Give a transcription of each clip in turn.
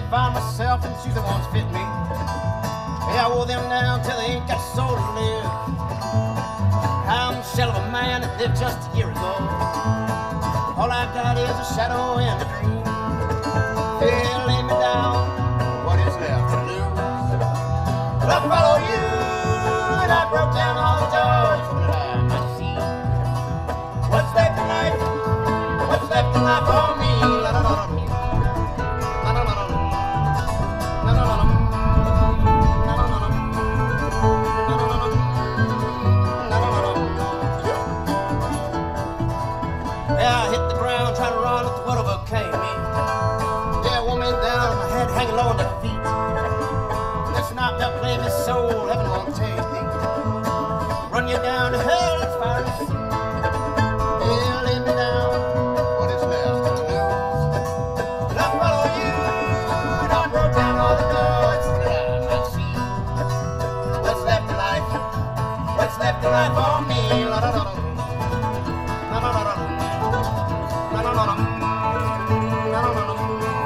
find myself in shoes that once fit me. Yeah, I wore them down till they ain't got a soul to live. I'm a shell of a man that lived just a year ago. All I got is a shadow and a dream. Yeah, lay me down, what is left to lose? But I follow you, and I broke down all the doors so that I might see what's left in life, what's left in life for me. La, la, la, la. Soul, heaven won't take me. Run you down to hell as far as sea. Yeah, lay me down, what is left to lose? But I follow you, and I broke down all the doors so that I might see what's left in life, what's left in life for me. La, la, la, la. La, la, la, la. La, la, la, la. La, la, la, la.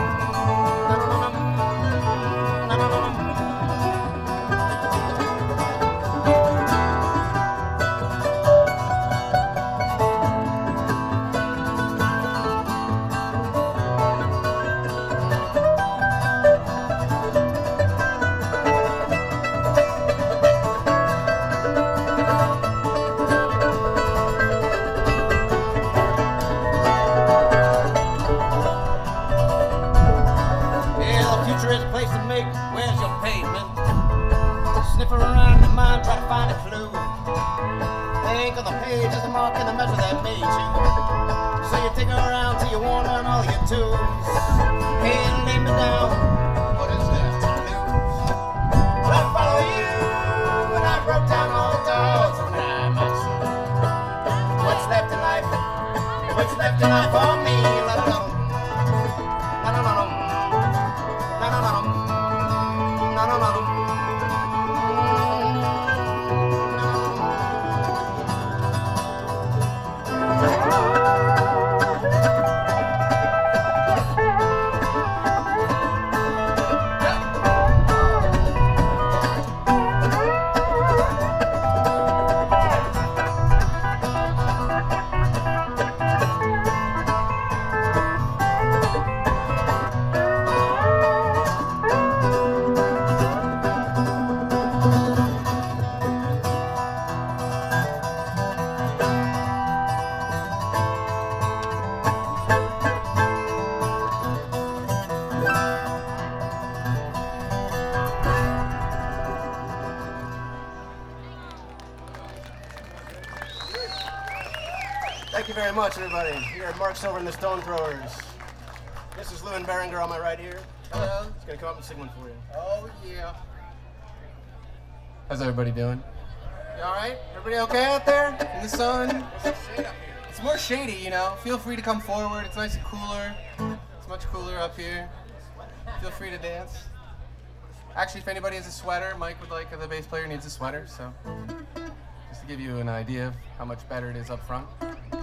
Thank you very much, everybody. Here at Mark Silver and the Stone Throwers. This is Lewin Berenger on my right here. Hello. He's going to come up and sing one for you. Oh, yeah. How's everybody doing? You all right? Everybody okay out there in the sun? It's more shady, you know. Feel free to come forward. It's nice and cooler. It's much cooler up here. Feel free to dance. Actually, if anybody has a sweater, Mike would like, the bass player needs a sweater, so just to give you an idea of how much better it is up front.